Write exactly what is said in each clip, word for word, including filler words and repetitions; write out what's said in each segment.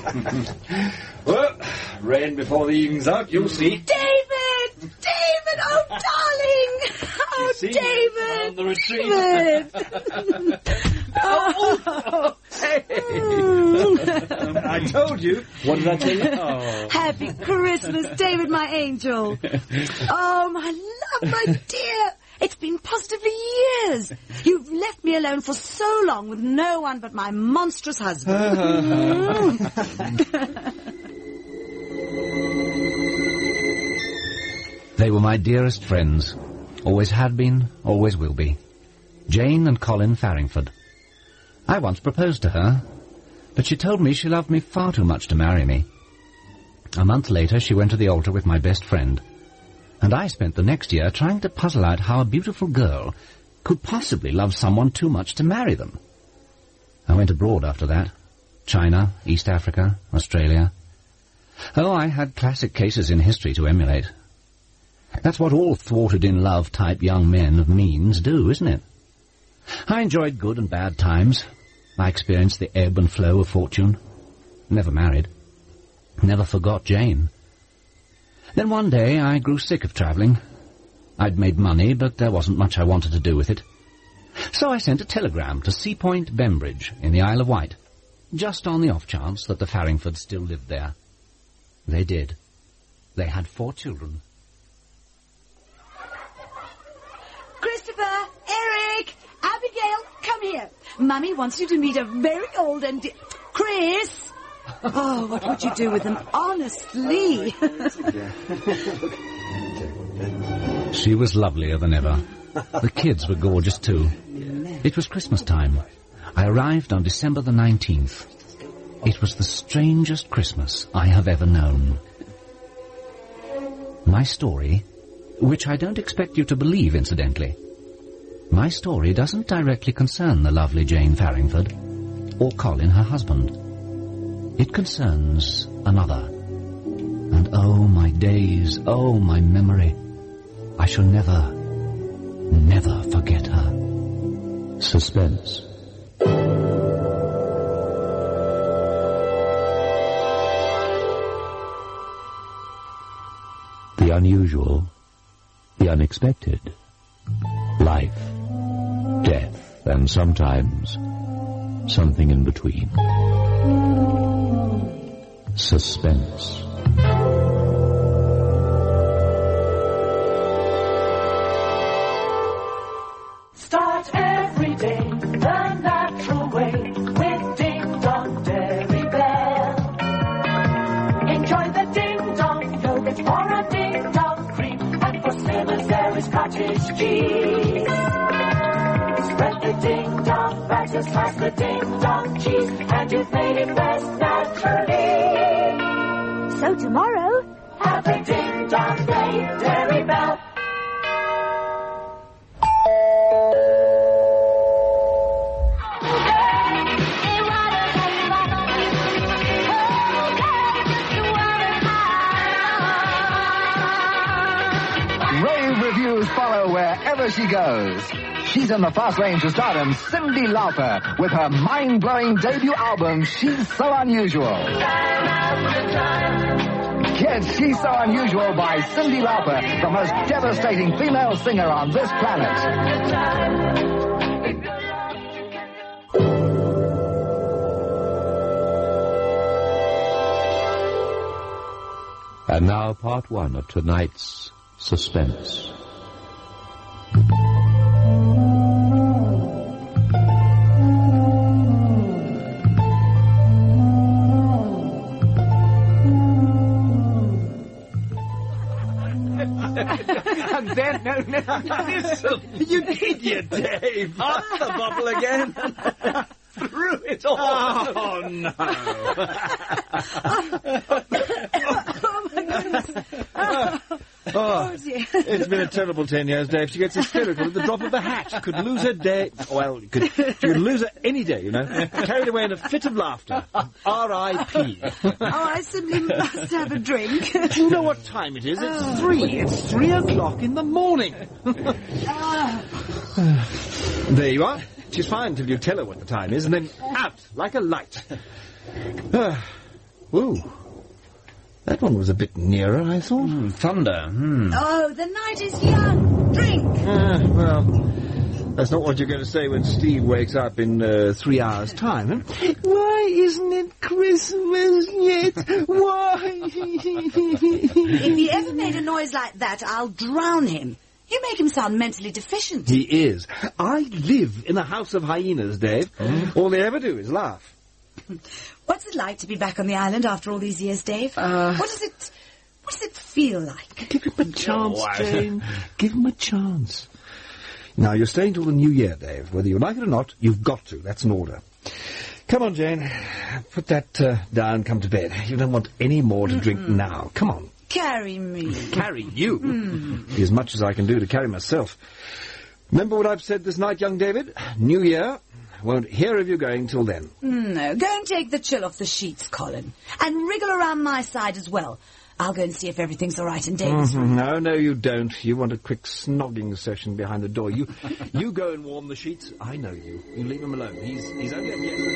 Well, rain before the evening's out, you'll see. David! David! Oh, darling! Oh, See David! on the retreat. David! oh, Hey! I told you. What did I tell you? Oh. Happy Christmas, David, my angel. Oh, my love, my dear. It's been positively years. You've left me alone for so long with no one but my monstrous husband. They were my dearest friends. Always had been, always will be. Jane and Colin Farringford. I once proposed to her, but she told me she loved me far too much to marry me. A month later, she went to the altar with my best friend, and I spent the next year trying to puzzle out how a beautiful girl could possibly love someone too much to marry them. I went abroad after that. China, East Africa, Australia. Oh, I had classic cases in history to emulate. That's what all thwarted-in-love type young men of means do, isn't it? I enjoyed good and bad times. I experienced the ebb and flow of fortune. Never married. Never forgot Jane. Then one day I grew sick of travelling. I'd made money, but there wasn't much I wanted to do with it. So I sent a telegram to Sea Point, Bembridge, in the Isle of Wight, just on the off chance that the Farringfords still lived there. They did. They had four children. Christopher, Eric, Abigail, come here. Mummy wants you to meet a very old and... Di- Chris! Oh, what would you do with them, honestly? She was lovelier than ever. The kids were gorgeous, too. It was Christmas time. I arrived on December the nineteenth. It was the strangest Christmas I have ever known. My story, which I don't expect you to believe, incidentally, my story doesn't directly concern the lovely Jane Farringford, or Colin, her husband. It concerns another. And oh, my days, oh, my memory. I shall never, never forget her. Suspense. The unusual, the unexpected. Life, death, and sometimes something in between. Suspense. Start every day the natural way with Ding Dong Dairy Bell. Enjoy the Ding Dong yogurt for a Ding Dong cream, and for Simmers there is cottage cheese. Spread the Ding Dong batter, slice the Ding Dong cheese, and you've made it best naturally. So tomorrow, have a Ding Dong Day Dairy Bell. Follow wherever she goes. She's in the fast lane to stardom, Cyndi Lauper, with her mind-blowing debut album, She's So Unusual. Get She's So Unusual by Cyndi Lauper, the most devastating female singer on this planet. And now part one of tonight's Suspense. And then, no, no, listen, you idiot, Dave. Up the bottle again. Threw it all. Oh, no. Oh, my goodness. Oh, Oh, dear. It's been a terrible ten years, Dave. She gets hysterical at the drop of a hat. She could lose her day. Well, you could, she could lose her any day, you know. Carried away in a fit of laughter. R I P Oh, I simply must have a drink. Do you know what time it is? It's Oh. three. It's three o'clock in the morning. Ah. There you are. She's fine till you tell her what the time is, and then out like a light. Ah. Ooh. That one was a bit nearer, I thought. Mm, thunder. Hmm. Oh, the night is young. Drink. Ah, well, that's not what you're going to say when Steve wakes up in uh, three hours' time. Huh? Why isn't it Christmas yet? Why? If he ever made a noise like that, I'll drown him. You make him sound mentally deficient. He is. I live in a house of hyenas, Dave. Mm. All they ever do is laugh. What's it like to be back on the island after all these years, Dave? Uh, what does it... What does it feel like? Give him a chance, oh, Jane. Give him a chance. Now, you're staying till the new year, Dave. Whether you like it or not, you've got to. That's an order. Come on, Jane. Put that uh, down, come to bed. You don't want any more to Mm-mm. drink now. Come on. Carry me. Carry you? Mm. As much as I can do to carry myself. Remember what I've said this night, young David? New year. Won't hear of you going till then. No, go and take the chill off the sheets, Colin. And wriggle around my side as well. I'll go and see if everything's all right in David's mm-hmm. room. No, no, you don't. You want a quick snogging session behind the door. You you go and warm the sheets. I know you. You leave him alone. He's, he's only...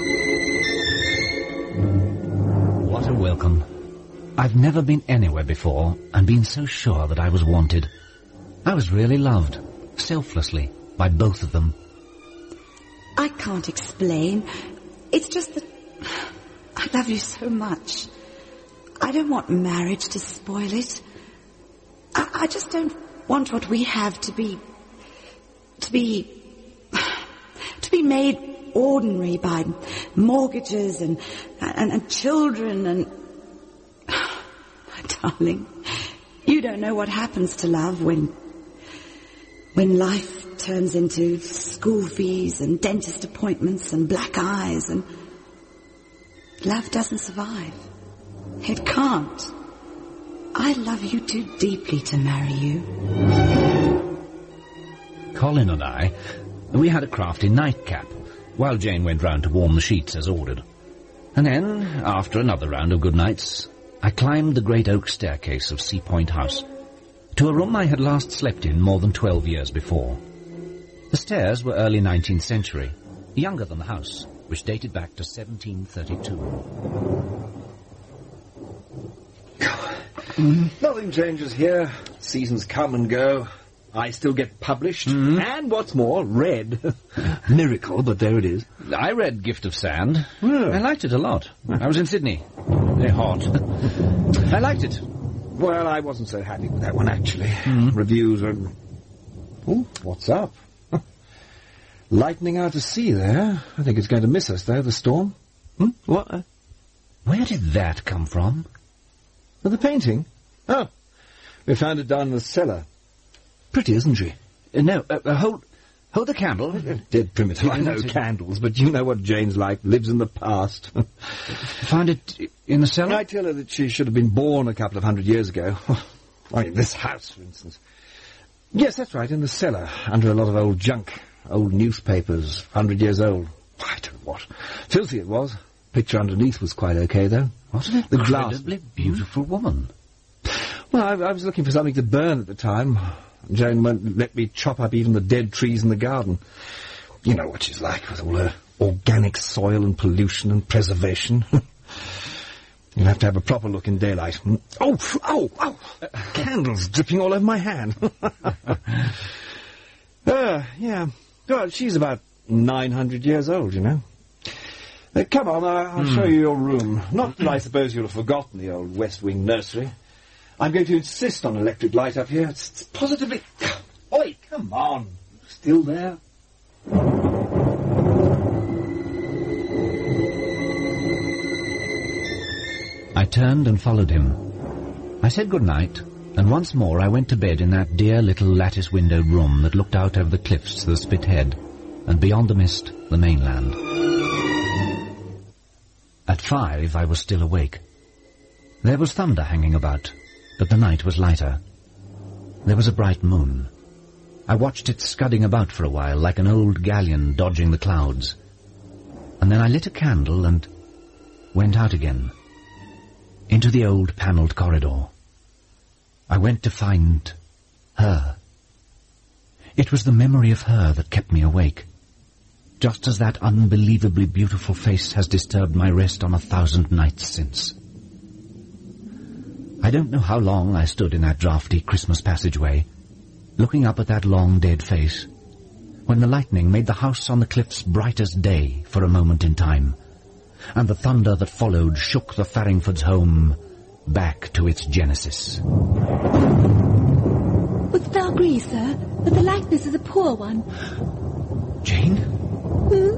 What a welcome. I've never been anywhere before and been so sure that I was wanted. I was really loved, selflessly, by both of them. I can't explain. It's just that I love you so much. I don't want marriage to spoil it. I, I just don't want what we have to be... to be... to be made ordinary by mortgages and, and, and children and... Darling, you don't know what happens to love when... when life turns into school fees and dentist appointments and black eyes and... Love doesn't survive. It can't. I love you too deeply to marry you. Colin and I, we had a crafty nightcap, while Jane went round to warm the sheets as ordered. And then, after another round of good nights, I climbed the great oak staircase of Sea Point House, to a room I had last slept in more than twelve years before. The stairs were early nineteenth century, younger than the house, which dated back to seventeen thirty-two. Mm. Nothing changes here. Seasons come and go. I still get published. Mm. And what's more, read. Miracle, but there it is. I read Gift of Sand. Yeah. I liked it a lot. I was in Sydney. Very hot. I liked it. Well, I wasn't so happy with that one, actually. Mm. Reviews are... Ooh, what's up? Lightning out to sea there. I think it's going to miss us, though, the storm. Hmm? What? Uh, Where did that come from? Oh, the painting? Oh, we found it down in the cellar. Pretty, isn't she? Uh, no, uh, uh, hold, hold the candle. Dead primitive, I know candles, but you know what Jane's like, lives in the past. Found it in the cellar? I tell her that she should have been born a couple of hundred years ago. I mean, this house, for instance. Yes, that's right, in the cellar, under a lot of old junk. Old newspapers, hundred years old. I don't know what. Filthy it was. Picture underneath was quite okay, though. Wasn't it? The Incredibly glass. beautiful woman. Well, I, I was looking for something to burn at the time. Jane won't let me chop up even the dead trees in the garden. You know what she's like, with all her organic soil and pollution and preservation. You'll have to have a proper look in daylight. Oh, oh, oh! Uh, candles dripping all over my hand. uh, yeah. Well, she's about nine hundred years old, you know. Uh, come on, I'll, I'll mm. show you your room. Not that I suppose you'll have forgotten the old West Wing nursery. I'm going to insist on electric light up here. It's, it's positively... Oi, come on. Still there? I turned and followed him. I said good night, and once more I went to bed in that dear little lattice-windowed room that looked out over the cliffs to the Spithead, and beyond the mist, the mainland. At five, I was still awake. There was thunder hanging about, but the night was lighter. There was a bright moon. I watched it scudding about for a while, like an old galleon dodging the clouds. And then I lit a candle and went out again, into the old panelled corridor. I went to find her. It was the memory of her that kept me awake, just as that unbelievably beautiful face has disturbed my rest on a thousand nights since. I don't know how long I stood in that draughty Christmas passageway, looking up at that long dead face, when the lightning made the house on the cliffs bright as day for a moment in time, and the thunder that followed shook the Farringfords' home back to its genesis. Wouldst thou agree, sir, that the likeness is a poor one? Jane? Hmm?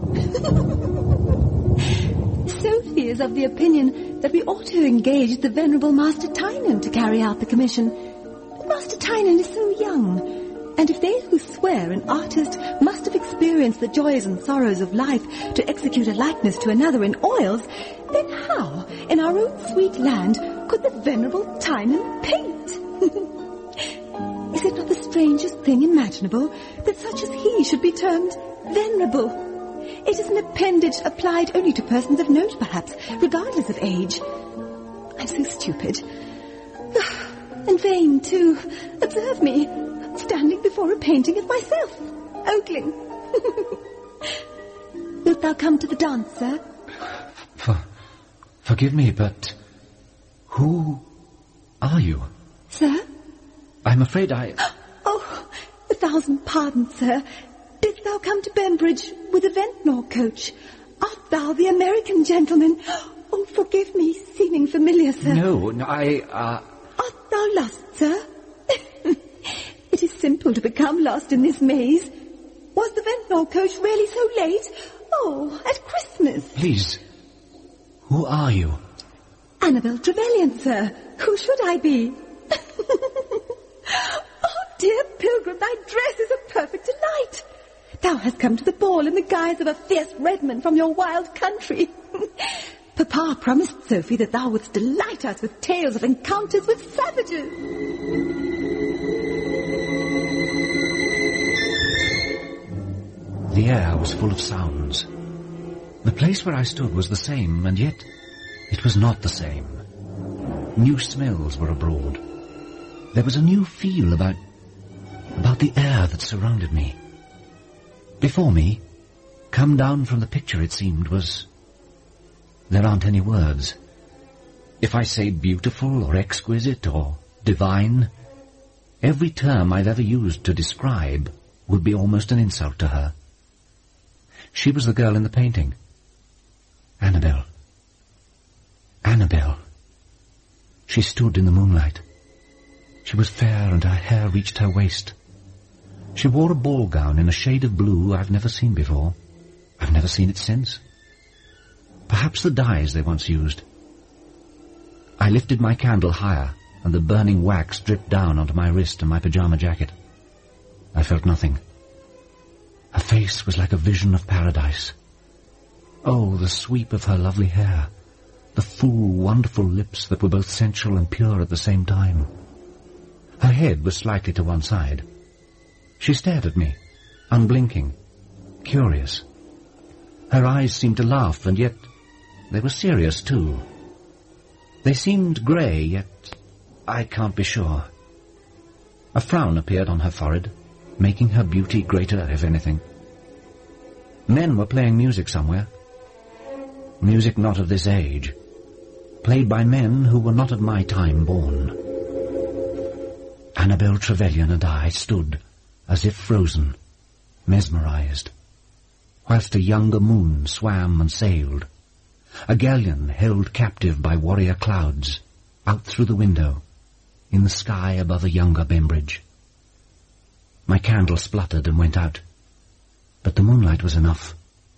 Sophie is of the opinion that we ought to engage the venerable Master Tynan to carry out the commission. But Master Tynan is so young, and if they who swear an artist must have experienced the joys and sorrows of life to execute a likeness to another in oils, then how, in our own sweet land, could the venerable Tynan paint? Is it not the strangest thing imaginable that such as he should be termed venerable? It is an appendage applied only to persons of note, perhaps, regardless of age. I'm so stupid. And vain, too. Observe me, standing before a painting of myself, ogling. Wilt thou come to the dance, sir? For, forgive me, but who are you? Sir? I'm afraid I... Oh, a thousand pardons, sir. Didst thou come to Bembridge with a Ventnor coach? Art thou the American gentleman? Oh, forgive me, seeming familiar, sir. No, no, I, uh... Art thou lost, sir? It is simple to become lost in this maze. Was the Ventnor coach really so late? Oh, at Christmas. Please, who are you? Annabel Trevelyan, sir. Who should I be? Oh, dear pilgrim, thy dress is a perfect delight. Thou hast come to the ball in the guise of a fierce redman from your wild country. Papa promised Sophie that thou wouldst delight us with tales of encounters with savages. The air was full of sounds. The place where I stood was the same, and yet it was not the same. New smells were abroad. There was a new feel about, about the air that surrounded me. Before me, come down from the picture, it seemed, was... There aren't any words. If I say beautiful or exquisite or divine, every term I've ever used to describe would be almost an insult to her. She was the girl in the painting. Annabel. Annabel. She stood in the moonlight. She was fair and her hair reached her waist. She wore a ball gown in a shade of blue I've never seen before. I've never seen it since. Perhaps the dyes they once used. I lifted my candle higher, and the burning wax dripped down onto my wrist and my pyjama jacket. I felt nothing. Her face was like a vision of paradise. Oh, the sweep of her lovely hair, the full, wonderful lips that were both sensual and pure at the same time. Her head was slightly to one side. She stared at me, unblinking, curious. Her eyes seemed to laugh, and yet they were serious too. They seemed grey, yet I can't be sure. A frown appeared on her forehead, making her beauty greater, if anything. Men were playing music somewhere. Music not of this age, played by men who were not of my time born. Annabel Trevelyan and I stood as if frozen, mesmerized, whilst a younger moon swam and sailed, a galleon held captive by warrior clouds, out through the window, in the sky above a younger Bembridge. My candle spluttered and went out, but the moonlight was enough.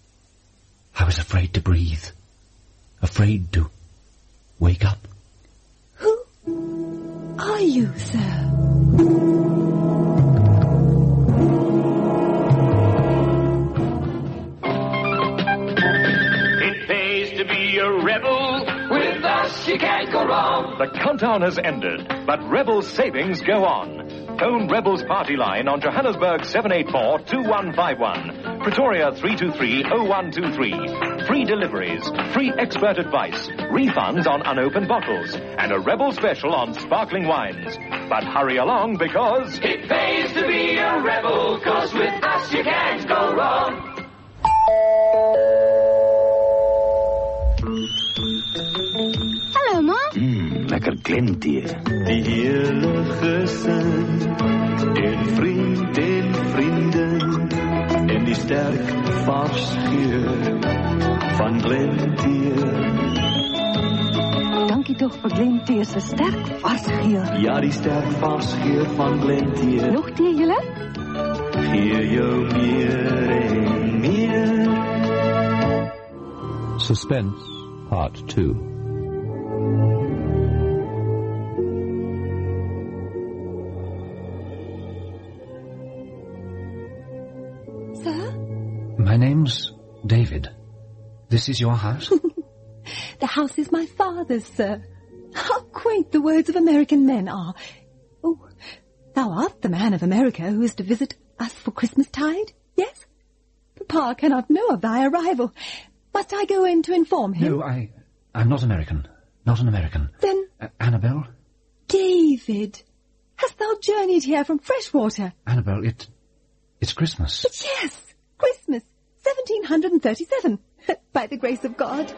I was afraid to breathe, afraid to wake up. Who are you, sir? Rebel, with us you can't go wrong. The countdown has ended, but Rebel's savings go on. Phone Rebel's party line on Johannesburg seven eight four, two one five one, Pretoria three two three, zero one two three. Free deliveries, free expert advice, refunds on unopened bottles, and a Rebel special on sparkling wines. But hurry along because it pays to be a Rebel, 'cause with us you can't go wrong. Hello, Ma. Mmm, lekker klemtee. Die hele gesin en vriend en vrienden en die sterk vars geur van klemtee. Dankie toch vir klemtee se sterk vars geur. Ja, die sterk vars geur van klemtee. Nog tee julle? Gee jou meer en meer. Suspense, Part two. Sir? My name's David. This is your house? The house is my father's, sir. How quaint the words of American men are. Oh, thou art the man of America who is to visit us for Christmastide, yes? Papa cannot know of thy arrival. Must I go in to inform him? No, I... I'm not American. Not an American. Then... Uh, Annabelle? David, hast thou journeyed here from Freshwater? Annabelle, it... it's Christmas. But yes, Christmas, seventeen thirty-seven, by the grace of God.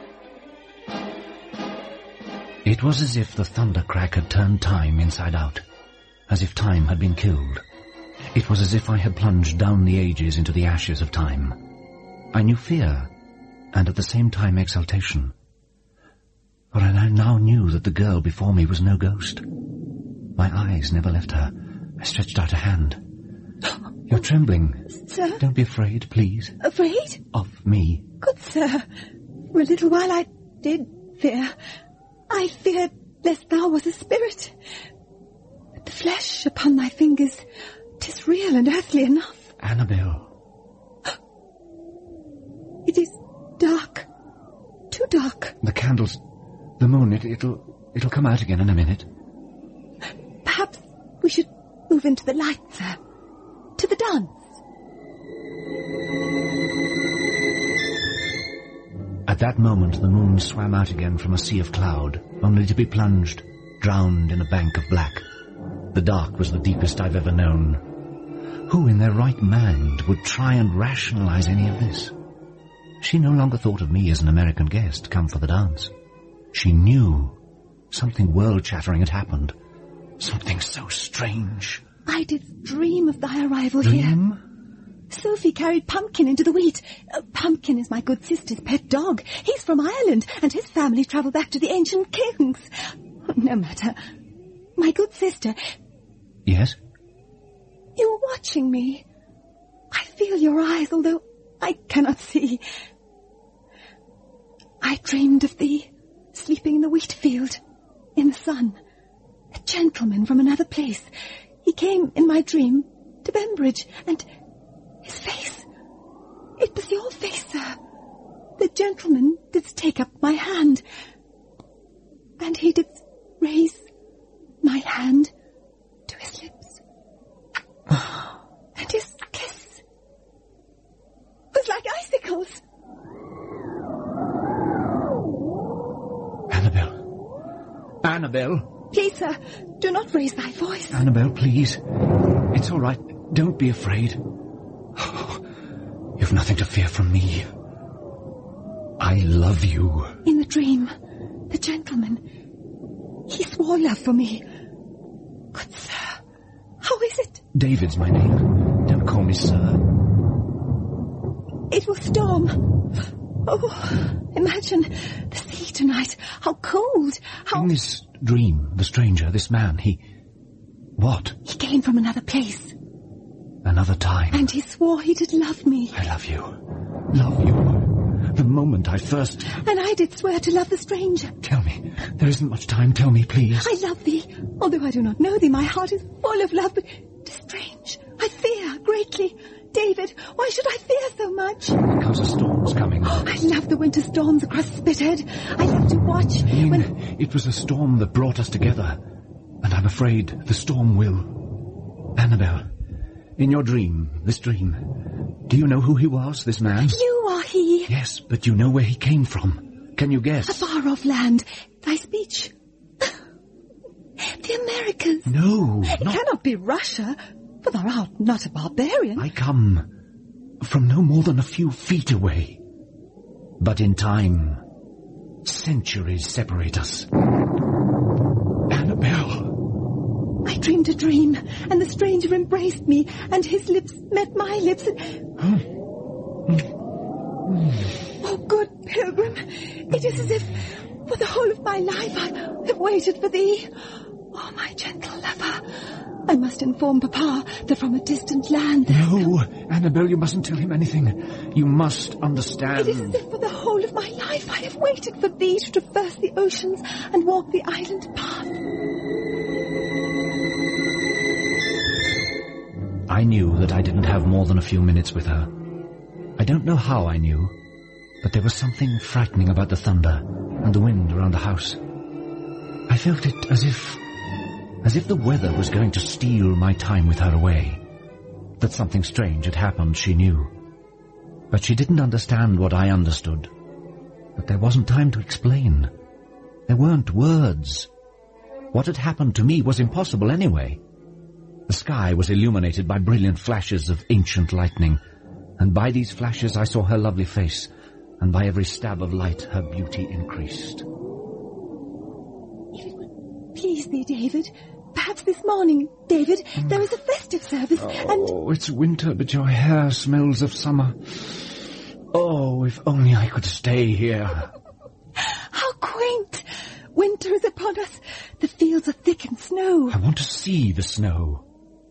It was as if the thundercrack had turned time inside out, as if time had been killed. It was as if I had plunged down the ages into the ashes of time. I knew fear, and at the same time exultation. For I now knew that the girl before me was no ghost. My eyes never left her. I stretched out a hand. You're trembling. Sir? Don't be afraid, please. Afraid? Of me. Good sir, for a little while I did fear. I feared lest thou was a spirit. But the flesh upon thy fingers, 'tis real and earthly enough. Annabelle. It is dark. Too dark. The candles, the moon, it, it'll, it'll come out again in a minute. Perhaps we should move into the light, sir. To the dance. At that moment the moon swam out again from a sea of cloud, only to be plunged, drowned in a bank of black. The dark was the deepest I've ever known. Who in their right mind would try and rationalize any of this? She no longer thought of me as an American guest come for the dance. She knew something world-shattering had happened. Something so strange. I did dream of thy arrival Dream? here. Sophie carried Pumpkin into the wheat. Uh, Pumpkin is my good sister's pet dog. He's from Ireland, and his family travelled back to the ancient kings. No matter. My good sister... Yes? You are watching me. I feel your eyes, although I cannot see. I dreamed of thee, sleeping in the wheat field, in the sun. A gentleman from another place. He came in my dream to Bembridge, and his face, it was your face, sir. The gentleman did take up my hand, and he did raise my hand to his lips. And his kiss was like icicles. Annabelle. Annabelle. Please, sir, do not raise thy voice. Annabelle, please. It's all right. Don't be afraid. You've nothing to fear from me. I love you. In the dream, the gentleman, he swore love for me. Good sir, how is it? David's my name. Don't call me sir. It will storm. Oh, imagine the sea tonight. How cold. How... In this dream, the stranger, this man, he... What? He came from another place. Another time. And he swore he did love me. I love you. Love you. The moment I first... And I did swear to love the stranger. Tell me. There isn't much time. Tell me, please. I love thee. Although I do not know thee, my heart is full of love, but it is strange. I fear greatly. David, why should I fear so much? Because a storm's coming. Oh, I love the winter storms across Spithead. I love to watch I mean, when... it was a storm that brought us together. And I'm afraid the storm will. Annabelle, in your dream, this dream, do you know who he was, this man? You are he. Yes, but you know where he came from. Can you guess? A far-off land. Thy speech. The Americas. No, It not... cannot be Russia, for thou art not a barbarian. I come from no more than a few feet away. But in time, centuries separate us. Annabelle. dreamed a dream, and the stranger embraced me, and his lips met my lips, and... Oh, good pilgrim, it is as if for the whole of my life I have waited for thee. Oh, my gentle lover, I must inform Papa that from a distant land... No, Annabel, you mustn't tell him anything. You must understand. It is as if for the whole of my life I have waited for thee to traverse the oceans and walk the island path. I knew that I didn't have more than a few minutes with her. I don't know how I knew, but there was something frightening about the thunder and the wind around the house. I felt it as if... as if the weather was going to steal my time with her away. That something strange had happened, she knew. But she didn't understand what I understood. But there wasn't time to explain. There weren't words. What had happened to me was impossible anyway. The sky was illuminated by brilliant flashes of ancient lightning, and by these flashes I saw her lovely face, and by every stab of light her beauty increased. If it would please thee, David, perhaps this morning, David, mm. there is a festive service, oh, and... Oh, it's winter, but your hair smells of summer. Oh, if only I could stay here. How quaint! Winter is upon us. The fields are thick in snow. I want to see the snow.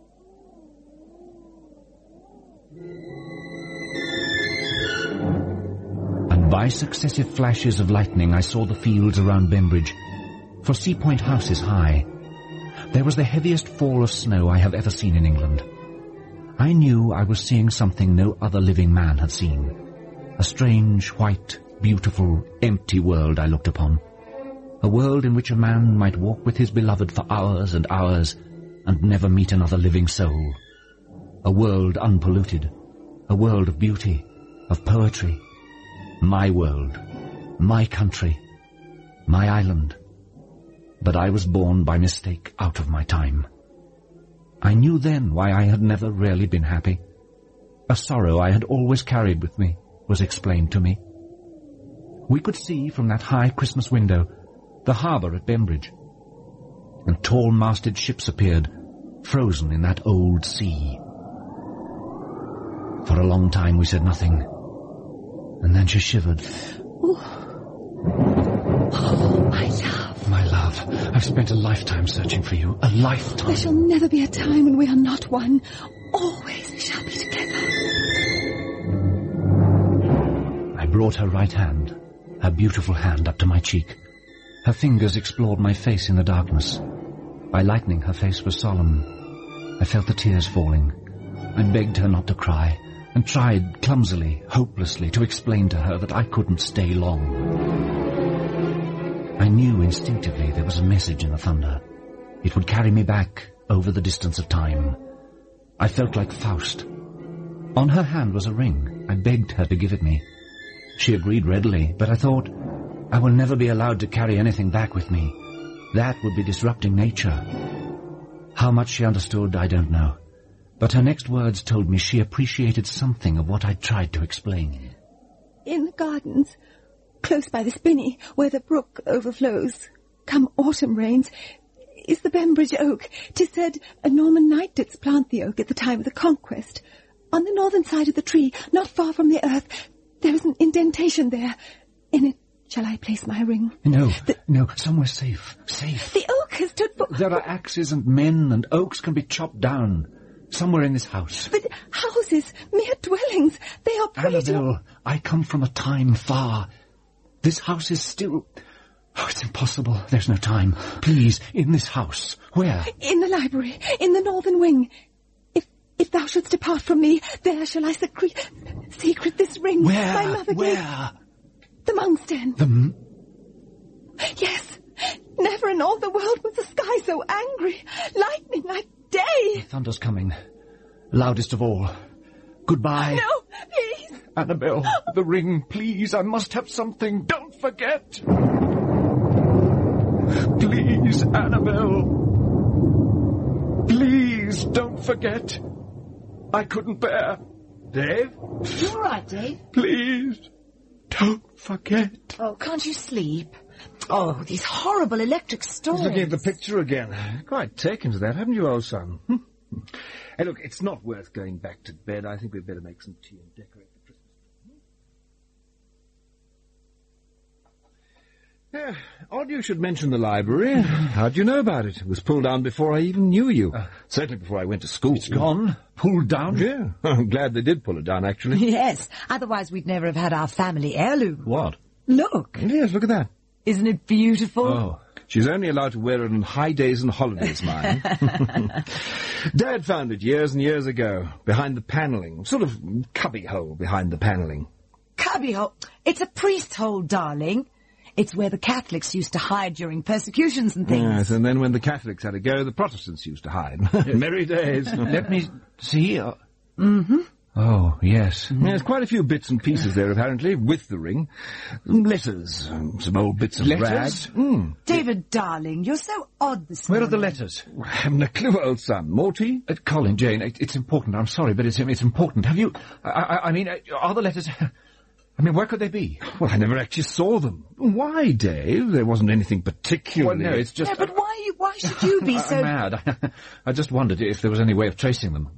And by successive flashes of lightning I saw the fields around Bembridge, for Sea Point House is high. There was the heaviest fall of snow I have ever seen in England. I knew I was seeing something no other living man had seen. A strange, white, beautiful, empty world I looked upon. A world in which a man might walk with his beloved for hours and hours and never meet another living soul. A world unpolluted. A world of beauty, of poetry. My world. My country. My island. But I was born by mistake out of my time. I knew then why I had never really been happy. A sorrow I had always carried with me was explained to me. We could see from that high Christmas window the harbour at Bembridge, and tall masted ships appeared, frozen in that old sea. For a long time we said nothing, and then she shivered. Oh, oh my love. My love, I've spent a lifetime searching for you, a lifetime. There shall never be a time when we are not one. Always we shall be together. I brought her right hand, her beautiful hand, up to my cheek. Her fingers explored my face in the darkness. By lightning, her face was solemn. I felt the tears falling. I begged her not to cry, and tried clumsily, hopelessly, to explain to her that I couldn't stay long. I knew instinctively there was a message in the thunder. It would carry me back over the distance of time. I felt like Faust. On her hand was a ring. I begged her to give it me. She agreed readily, but I thought, I will never be allowed to carry anything back with me. That would be disrupting nature. How much she understood, I don't know. But her next words told me she appreciated something of what I'd tried to explain. In the gardens, close by the spinney, where the brook overflows, come autumn rains, is the Bembridge oak. 'Tis said a Norman knight didst plant the oak at the time of the conquest. On the northern side of the tree, not far from the earth, there is an indentation there. In it shall I place my ring? No, the, no, somewhere safe, safe. The oak has stood for... There are axes and men, and oaks can be chopped down. Somewhere in this house. But houses, mere dwellings, they are pretty... Annabel, I come from a time far. This house is still... Oh, it's impossible. There's no time. Please, in this house. Where? In the library, in the northern wing. If if thou shouldst depart from me, there shall I secrete, secret this ring. Where? My mother Where? gave... The monk's den. The... M- yes. Never in all the world was the sky so angry. Lightning like day. The thunder's coming. Loudest of all. Goodbye. No, please. Annabel, the ring, please. I must have something. Don't forget. Please, Annabel. Please, don't forget. I couldn't bear. Dave? You all right, Dave? Please, don't forget. Oh, can't you sleep? Oh, these horrible electric storms. He's looking at the picture again. Quite taken to that, haven't you, old son? Hey, look, it's not worth going back to bed. I think we'd better make some tea and decorate the Christmas tree. Yeah, odd you should mention the library. How'd you know about it? It was pulled down before I even knew you. Uh, Certainly before I went to school. It's gone? Pulled down? Yeah, I'm glad they did pull it down, actually. Yes, otherwise we'd never have had our family heirloom. What? Look. Yes, look at that. Isn't it beautiful? Oh. She's only allowed to wear it on high days and holidays, mine. Dad found it years and years ago, behind the panelling. Sort of cubby hole behind the panelling. Cubby hole? It's a priest hole, darling. It's where the Catholics used to hide during persecutions and things. Yes, and then when the Catholics had to go, the Protestants used to hide. Merry days. Let me see. Uh, mm-hmm. Oh, yes. Mm-hmm. There's quite a few bits and pieces there, apparently, with the ring. Some letters, um, some old bits of letters? rags. Mm. David, darling, you're so odd this Where morning. are the letters? I haven't a clue, old son. More tea? Uh, Colin, Jane, it, it's important. I'm sorry, but it's it's important. Have you... I, I, I mean, uh, are the letters... I mean, where could they be? Well, I never actually saw them. Why, Dave? There wasn't anything particularly... Well, no, it's just... Yeah, but why, why should you be I, so... I'm mad. I just wondered if there was any way of tracing them.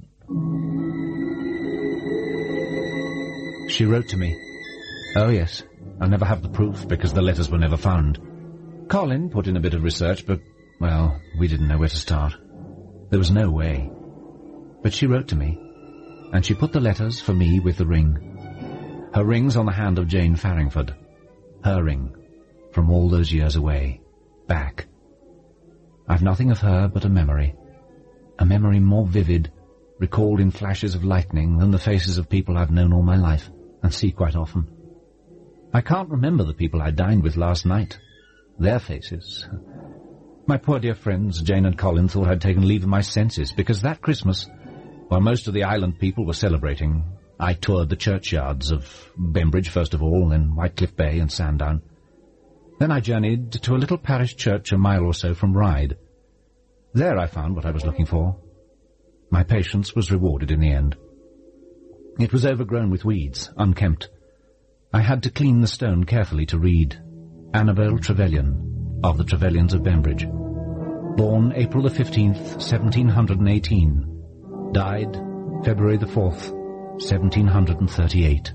She wrote to me. Oh, yes. I'll never have the proof, because the letters were never found. Colin put in a bit of research, but, well, we didn't know where to start. There was no way. But she wrote to me, and she put the letters for me with the ring. Her ring's on the hand of Jane Farringford. Her ring, from all those years away, back. I've nothing of her but a memory. A memory more vivid, recalled in flashes of lightning, than the faces of people I've known all my life, and see quite often. I can't remember the people I dined with last night. Their faces. My poor dear friends, Jane and Colin, thought I'd taken leave of my senses, because that Christmas, while most of the island people were celebrating, I toured the churchyards of Bembridge first of all, then Whitecliff Bay and Sandown. Then I journeyed to a little parish church a mile or so from Ryde. There I found what I was looking for. My patience was rewarded in the end. It was overgrown with weeds, unkempt. I had to clean the stone carefully to read Annabel Trevelyan, of the Trevelyan's of Bembridge. Born April the fifteenth, seventeen eighteen. Died February the fourth, seventeen thirty-eight.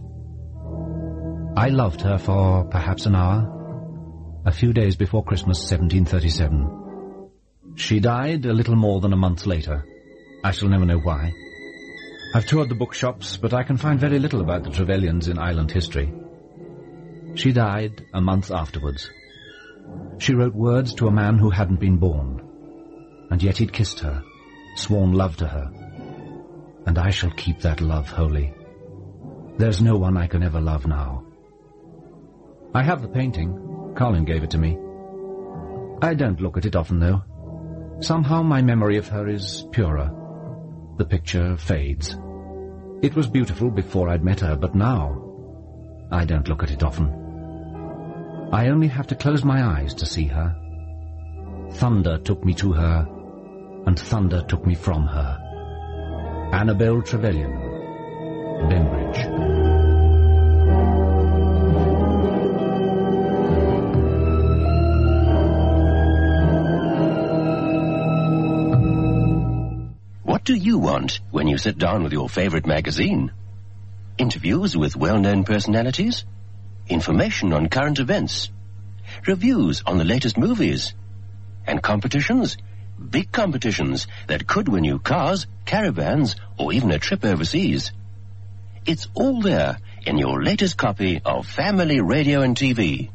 I loved her for perhaps an hour, a few days before Christmas, seventeen thirty-seven. She died a little more than a month later. I shall never know why. I've toured the bookshops, but I can find very little about the Trevelyans in island history. She died a month afterwards. She wrote words to a man who hadn't been born, and yet he'd kissed her, sworn love to her. And I shall keep that love holy. There's no one I can ever love now. I have the painting. Colin gave it to me. I don't look at it often, though. Somehow my memory of her is purer. The picture fades. It was beautiful before I'd met her, but now I don't look at it often. I only have to close my eyes to see her. Thunder took me to her, and thunder took me from her. Annabel Trevelyan, Bembridge. What do you want when you sit down with your favorite magazine? Interviews with well-known personalities? Information on current events? Reviews on the latest movies? And competitions? Big competitions that could win you cars, caravans, or even a trip overseas. It's all there in your latest copy of Family Radio and T V.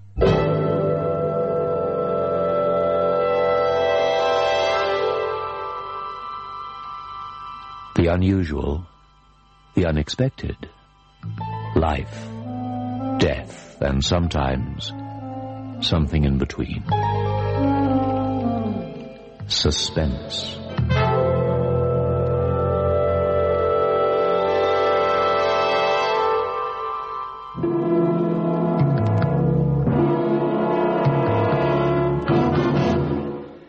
The unusual, the unexpected, life, death, and sometimes something in between. Suspense.